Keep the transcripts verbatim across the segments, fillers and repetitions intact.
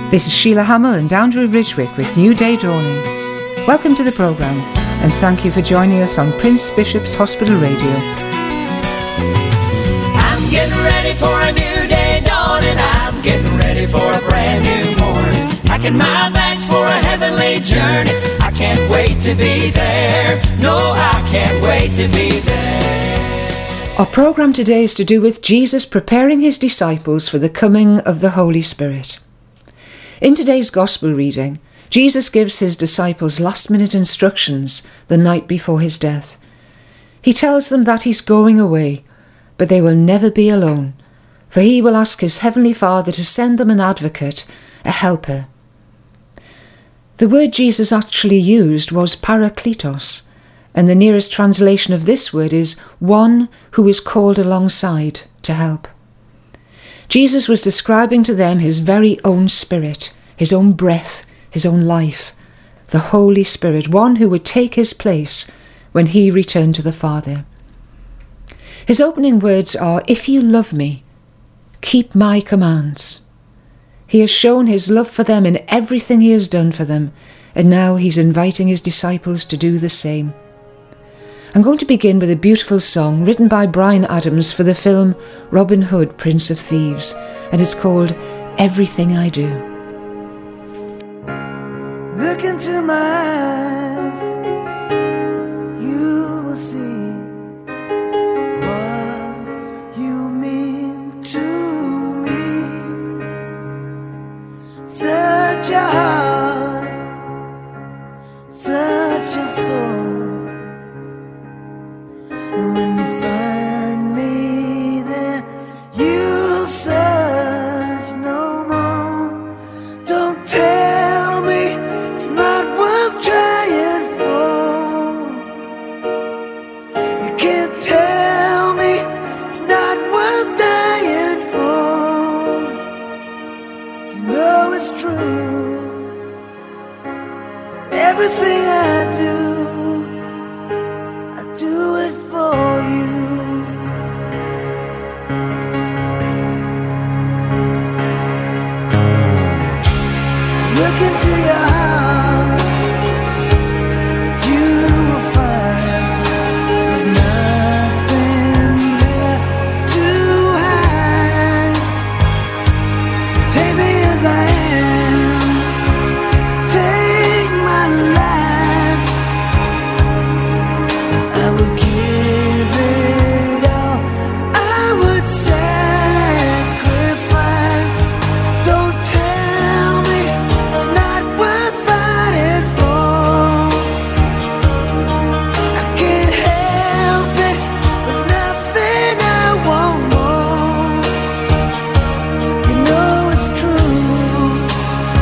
This is Sheila Hamill and Andrew Ridgwick with New Day Dawning. Welcome to the programme and thank you for joining us on Prince Bishop's Hospital Radio. I'm getting ready for a new day dawning. I'm getting ready for a brand new morning. Packing my bags for a heavenly journey. I can't wait to be there. No, I can't wait to be there. Our programme today is to do with Jesus preparing his disciples for the coming of the Holy Spirit. In today's Gospel reading, Jesus gives his disciples last-minute instructions the night before his death. He tells them that he's going away, but they will never be alone, for he will ask his heavenly Father to send them an advocate, a helper. The word Jesus actually used was parakletos, and the nearest translation of this word is one who is called alongside to help. Jesus was describing to them his very own Spirit, his own breath, his own life, the Holy Spirit, one who would take his place when he returned to the Father. His opening words are, "If you love me, keep my commands." He has shown his love for them in everything he has done for them, and now he's inviting his disciples to do the same. I'm going to begin with a beautiful song written by Bryan Adams for the film Robin Hood, Prince of Thieves, and it's called Everything I Do. Look into my eyes, you will see what you mean to me. Such a heart, such a soul. And when you find me there, you'll search no more. Don't tell me it's not worth trying for. You can't tell me it's not worth dying for. You know it's true. Everything I do, I do it for you. Look into your heart, you will find there's nothing there to hide. Take me as I am, take my life. I would give it all, I would sacrifice. Don't tell me it's not worth fighting for. I can't help it, there's nothing I want more. You know it's true,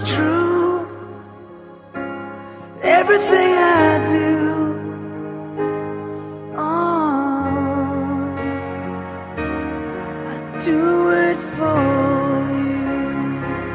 is true. Everything I do, oh, I do it for you.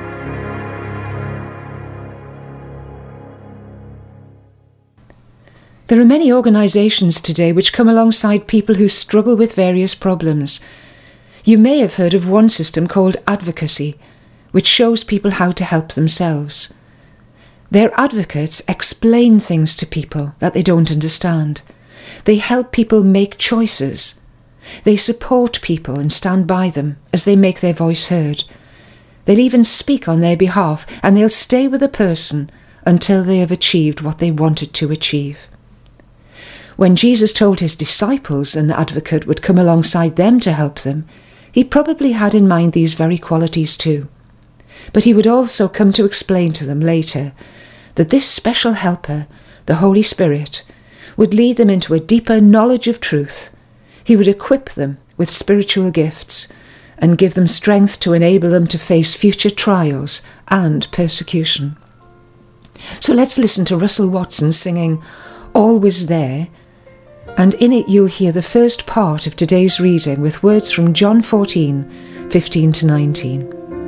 There are many organisations today which come alongside people who struggle with various problems. You may have heard of one system called advocacy, which shows people how to help themselves. Their advocates explain things to people that they don't understand. They help people make choices. They support people and stand by them as they make their voice heard. They'll even speak on their behalf, and they'll stay with a person until they have achieved what they wanted to achieve. When Jesus told his disciples an advocate would come alongside them to help them, he probably had in mind these very qualities too. But he would also come to explain to them later that this special helper, the Holy Spirit, would lead them into a deeper knowledge of truth. He would equip them with spiritual gifts and give them strength to enable them to face future trials and persecution. So let's listen to Russell Watson singing Always There, and in it you'll hear the first part of today's reading with words from John fourteen, fifteen to nineteen.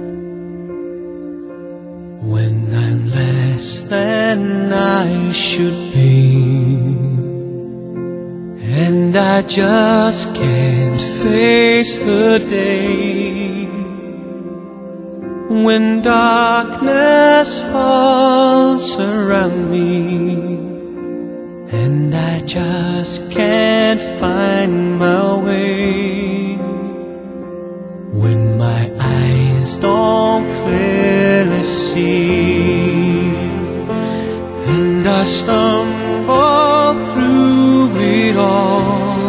When I'm less than I should be, and I just can't face the day, when darkness falls around me, and I just can't find my way, when my eyes don't clearly see, and I stumble through it all,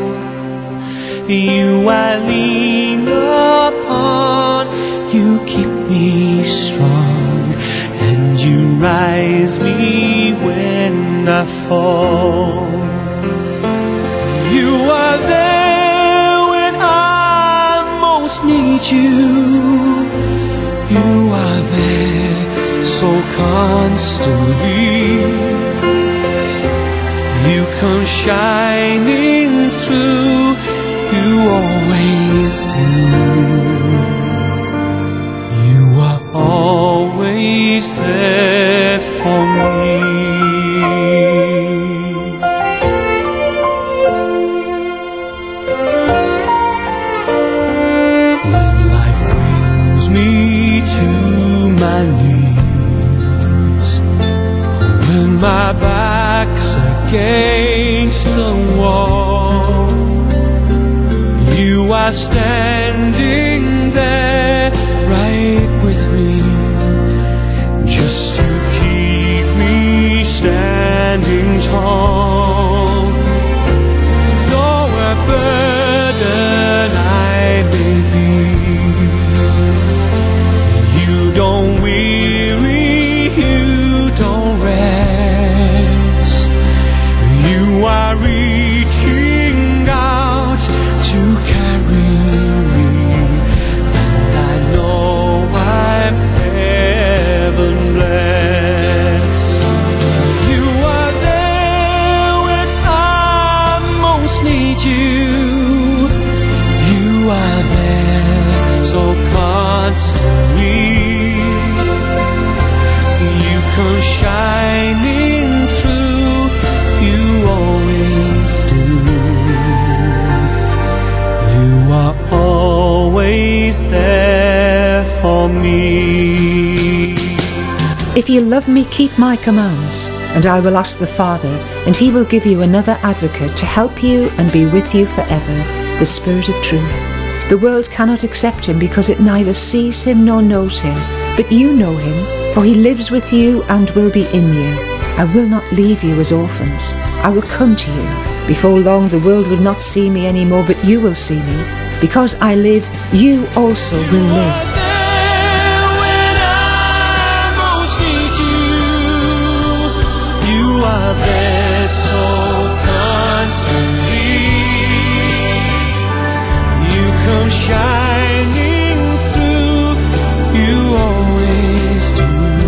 you I lean upon, you keep me strong, and you rise me when I fall. You are there when I most need you. You are there so constantly. You come shining through, you always do. You are always there for me. When life brings me to my knees, when my back's against the wall, you are standing there right with me, just to keep me standing tall. Though a burden I may be, you don't weary, you don't rest. You are reaching out to carry me, and I know I'm heaven blessed. You are there when I most need you. You are there so constantly. You come shining through, you always do. You are always there for me. If you love me, keep my commands, and I will ask the Father, and he will give you another advocate to help you and be with you forever, the Spirit of truth. The world cannot accept him because it neither sees him nor knows him, but you know him, for he lives with you and will be in you. I will not leave you as orphans. I will come to you. Before long the world will not see me anymore, but you will see me. Because I live, you also will live. You are there so constantly. You come shining through, you always do.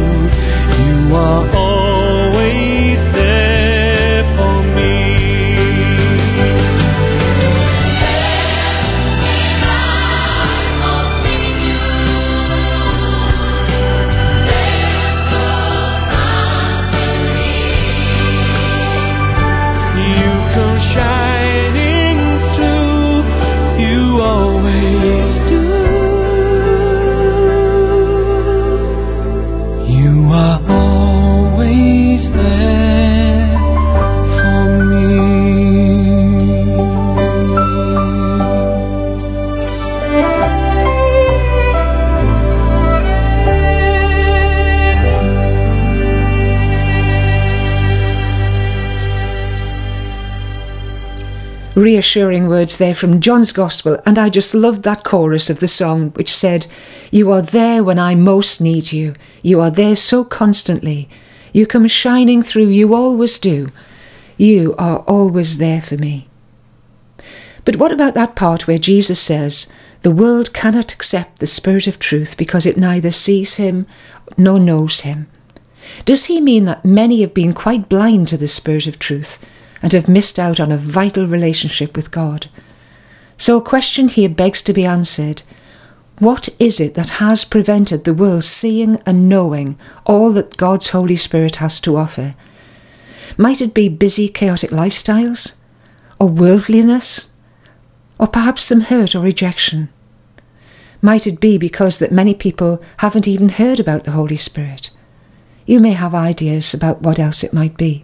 Reassuring words there from John's Gospel, and I just loved that chorus of the song which said, "You are there when I most need you. You are there so constantly. You come shining through, you always do. You are always there for me." But what about that part where Jesus says, "The world cannot accept the Spirit of truth because it neither sees him nor knows him"? Does he mean that many have been quite blind to the Spirit of truth and have missed out on a vital relationship with God? So a question here begs to be answered. What is it that has prevented the world seeing and knowing all that God's Holy Spirit has to offer? Might it be busy, chaotic lifestyles? Or worldliness? Or perhaps some hurt or rejection? Might it be because that many people haven't even heard about the Holy Spirit? You may have ideas about what else it might be.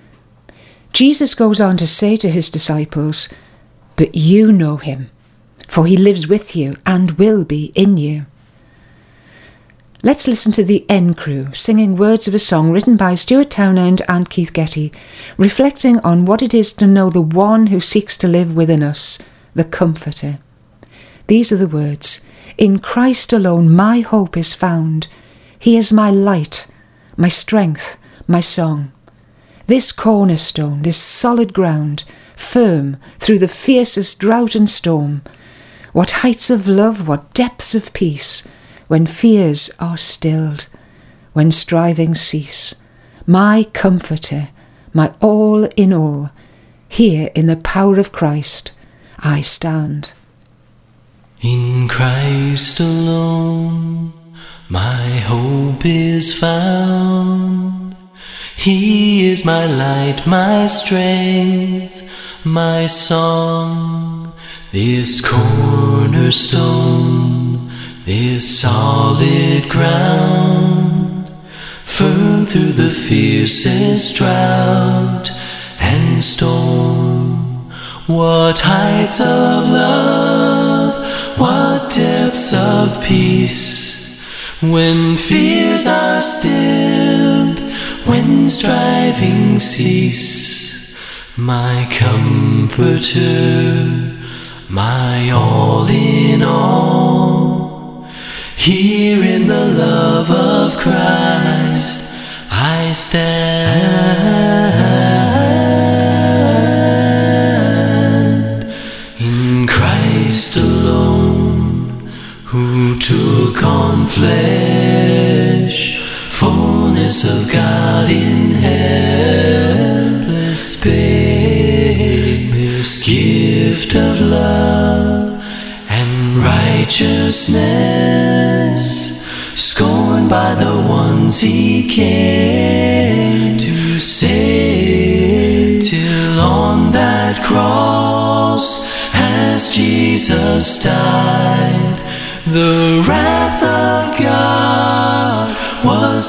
Jesus goes on to say to his disciples, "But you know him, for he lives with you and will be in you." Let's listen to the N Crew singing words of a song written by Stuart Townend and Keith Getty, reflecting on what it is to know the one who seeks to live within us, the Comforter. These are the words: "In Christ alone my hope is found. He is my light, my strength, my song. This cornerstone, this solid ground, firm through the fiercest drought and storm. What heights of love, what depths of peace, when fears are stilled, when strivings cease. My Comforter, my all in all, here in the power of Christ I stand." In Christ alone my hope is found. He is my light, my strength, my song. This cornerstone, this solid ground, firm through the fiercest drought and storm. What heights of love, what depths of peace, when fears are stilled, when strivings cease. My Comforter, my all in all, here in the love of Christ I stand. In Christ alone, who took on flesh, fullness of God in helpless babe, this gift of love and righteousness, scorned by the ones he came to save, till on that cross as Jesus died, the wrath of God was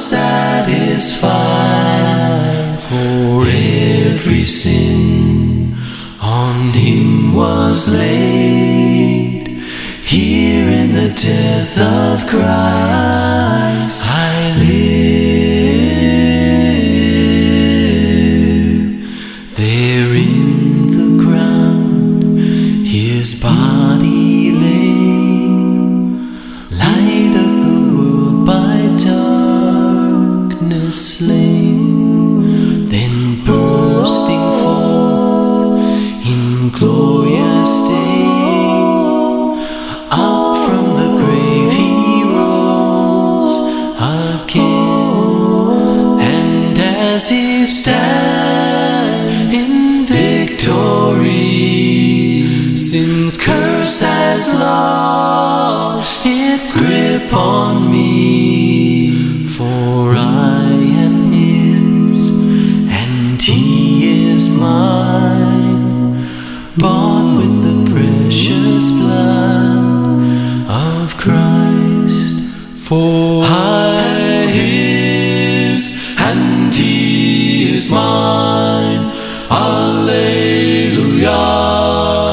satisfied. For every sin on him was laid, here in the death of Christ I live. There in the ground his body lay, light of the world by darkness slain, then bursting forth in glorious day, up from the grave he rose again. And as he stands in victory, sin's curse has lost its grip on me. For I am his and he is mine, bought with the precious blood of Christ. For I his and he is mine. Alleluia,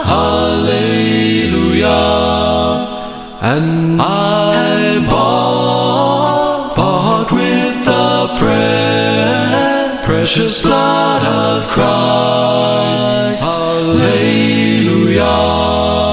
Alleluia. And I bought, bought with the pre- precious blood of Christ. Hallelujah.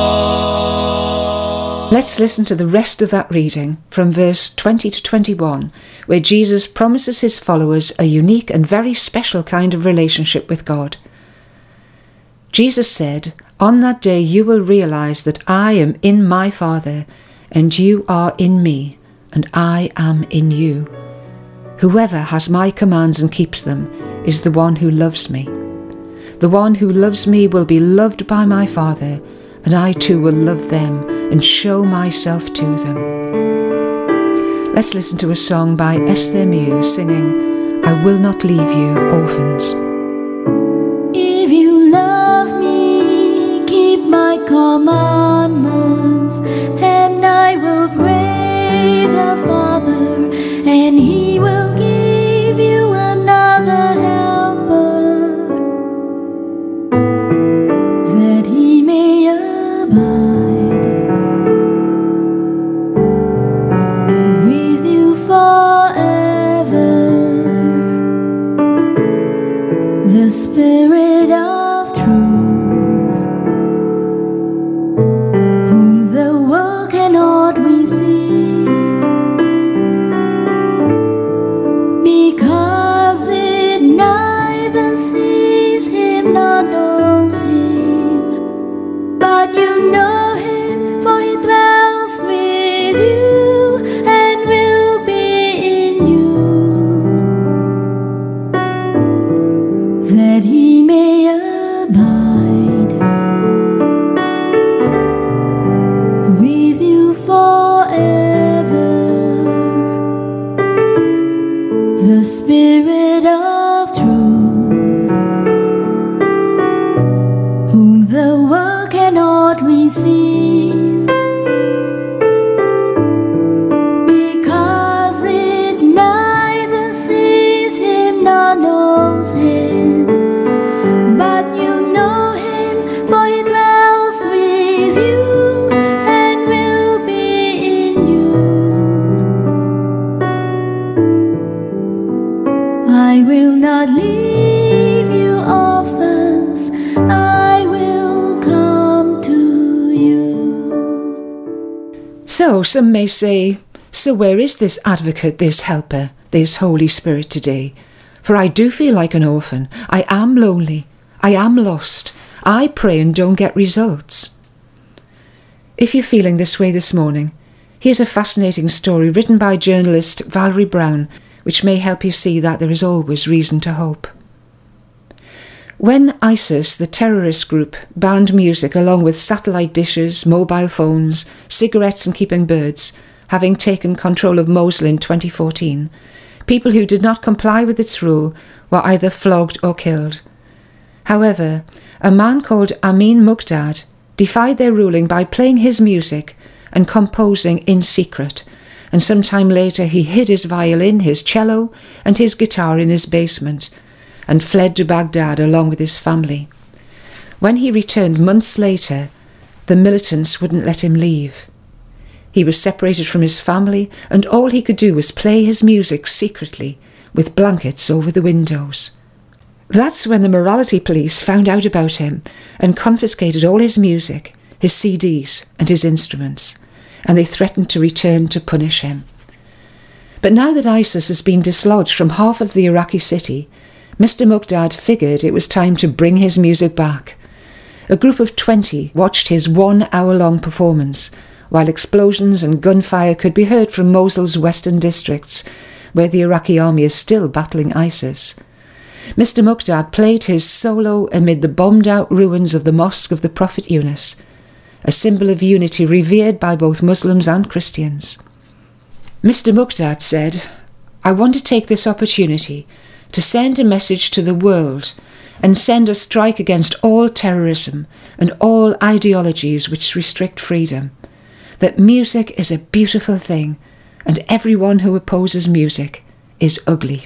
Let's listen to the rest of that reading from verse twenty to twenty-one, where Jesus promises his followers a unique and very special kind of relationship with God. Jesus said, "On that day you will realize that I am in my Father, and you are in me, and I am in you. Whoever has my commands and keeps them is the one who loves me. The one who loves me will be loved by my Father, and I too will love them and show myself to them." Let's listen to a song by Esther Mew singing, "I Will Not Leave You Orphans." If you love me, keep my commandments, and I will pray the Father, and he will give you another helper, that he may abide with you forever. The Spirit of truth, whom the world cannot receive, because it neither sees him nor knows him. But you know him, for he dwells with you and will be in you, that he may abide with you forever. The Spirit of truth, whom the world cannot receive, because it neither sees him nor knows him. But you know him, for he dwells with you and will be in you. I will not leave you orphans, I will come to you. So some may say, so where is this advocate, this helper, this Holy Spirit today? For I do feel like an orphan. I am lonely. I am lost. I pray and don't get results. If you're feeling this way this morning, here's a fascinating story written by journalist Valerie Brown, which may help you see that there is always reason to hope. When ISIS, the terrorist group, banned music along with satellite dishes, mobile phones, cigarettes and keeping birds, having taken control of Mosul in twenty fourteen, people who did not comply with its rule were either flogged or killed. However, a man called Amin Muqdad defied their ruling by playing his music and composing in secret, and some time later he hid his violin, his cello and his guitar in his basement and fled to Baghdad along with his family. When he returned months later, the militants wouldn't let him leave. He was separated from his family, and all he could do was play his music secretly with blankets over the windows. That's when the morality police found out about him and confiscated all his music, his C Ds and his instruments, and they threatened to return to punish him. But now that ISIS has been dislodged from half of the Iraqi city, Mister Muqdad figured it was time to bring his music back. A group of twenty watched his one-hour-long performance, while explosions and gunfire could be heard from Mosul's western districts, where the Iraqi army is still battling ISIS. Mister Muqdad played his solo amid the bombed-out ruins of the Mosque of the Prophet Yunus, a symbol of unity revered by both Muslims and Christians. Mister Muqdad said, "I want to take this opportunity to send a message to the world and send a strike against all terrorism and all ideologies which restrict freedom, that music is a beautiful thing and everyone who opposes music is ugly."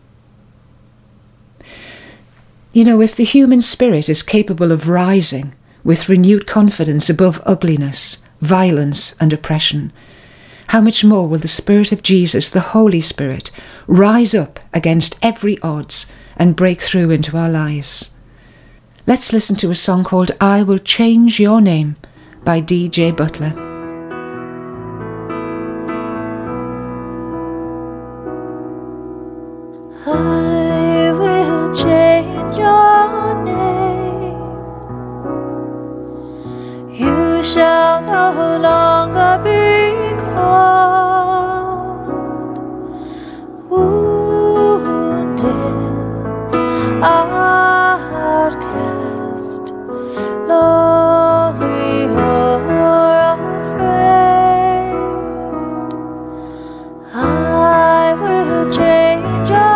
You know, if the human spirit is capable of rising with renewed confidence above ugliness, violence and oppression, how much more will the Spirit of Jesus, the Holy Spirit, rise up against every odds and break through into our lives. Let's listen to a song called I Will Change Your Name by D J Butler. I will change your name. You shall no longer be called wounded, outcast, lonely or afraid. I will change your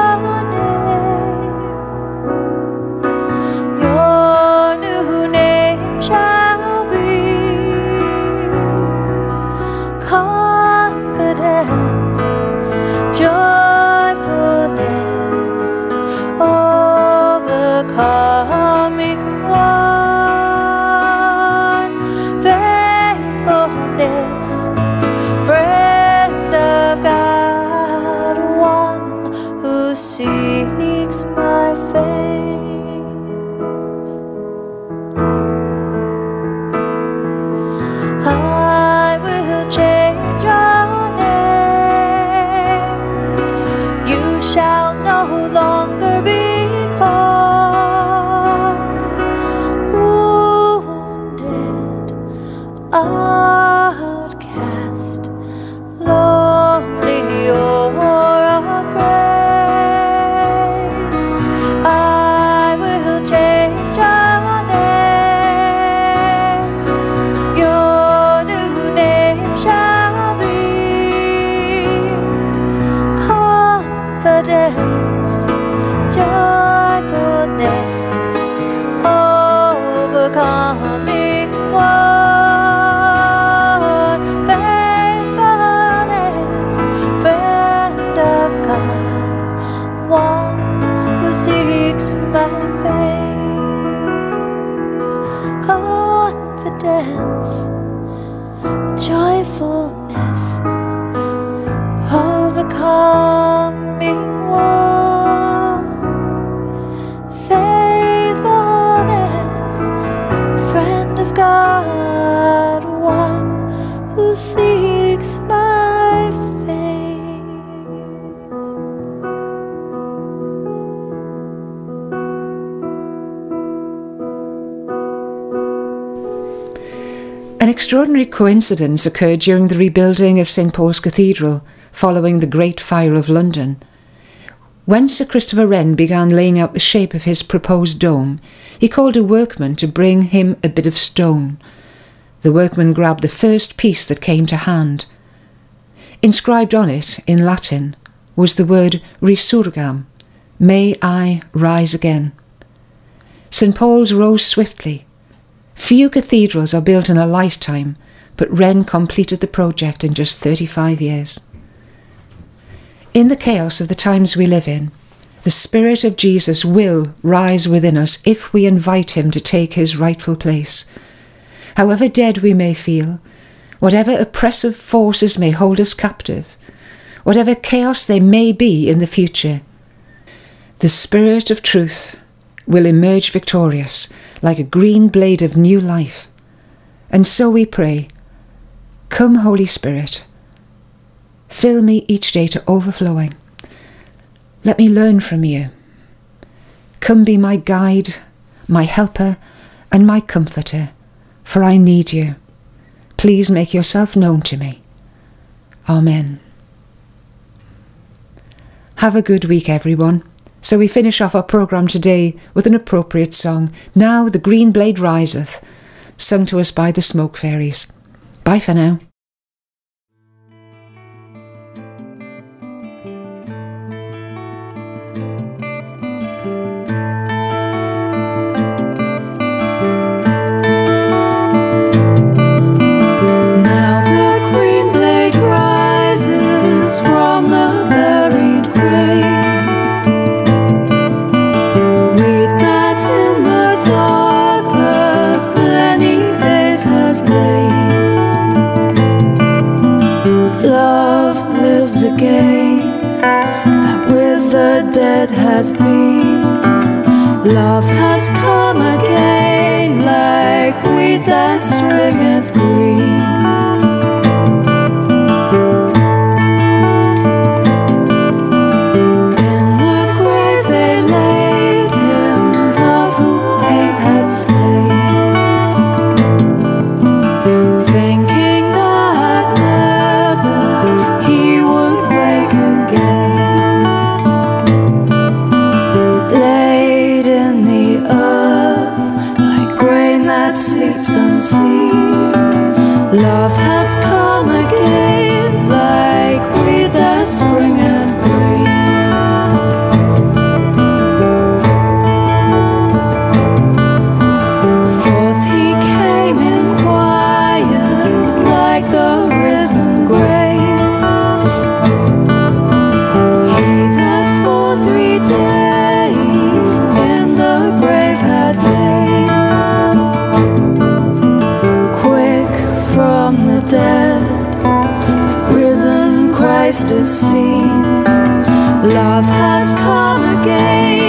outcast, lonely or afraid. I will change your name. Your new name shall be confidence, joyfulness, overcoming one, faithfulness, friend of God, one who seeks my face, confidence, joyfulness, overcoming one, faithfulness, friend of God, one who seeks my face. An extraordinary coincidence occurred during the rebuilding of Saint Paul's Cathedral following the Great Fire of London. When Sir Christopher Wren began laying out the shape of his proposed dome, he called a workman to bring him a bit of stone. The workman grabbed the first piece that came to hand. Inscribed on it, in Latin, was the word resurgam, may I rise again. Saint Paul's rose swiftly. Few cathedrals are built in a lifetime, but Wren completed the project in just thirty-five years. In the chaos of the times we live in, the Spirit of Jesus will rise within us if we invite him to take his rightful place. However dead we may feel, whatever oppressive forces may hold us captive, whatever chaos there may be in the future, the Spirit of truth will emerge victorious like a green blade of new life. And so we pray, come Holy Spirit, fill me each day to overflowing. Let me learn from you. Come be my guide, my helper, and my comforter, for I need you. Please make yourself known to me. Amen. Have a good week, everyone. So we finish off our programme today with an appropriate song, Now the Green Blade Riseth, sung to us by the Smoke Fairies. Bye for now. Love lives again, that with the dead has been. Love has come again, like weed that springeth green. In the grave they laid him, love who hate had slain, thinking that never he would wake again. Laid in the earth like grain that sleeps unseen, love has come again, like weed that springeth green. Forth he came in quiet, like the risen grain. He that for three days in the grave had lain, quick from the dead, the risen Christ is seen. Love has come again,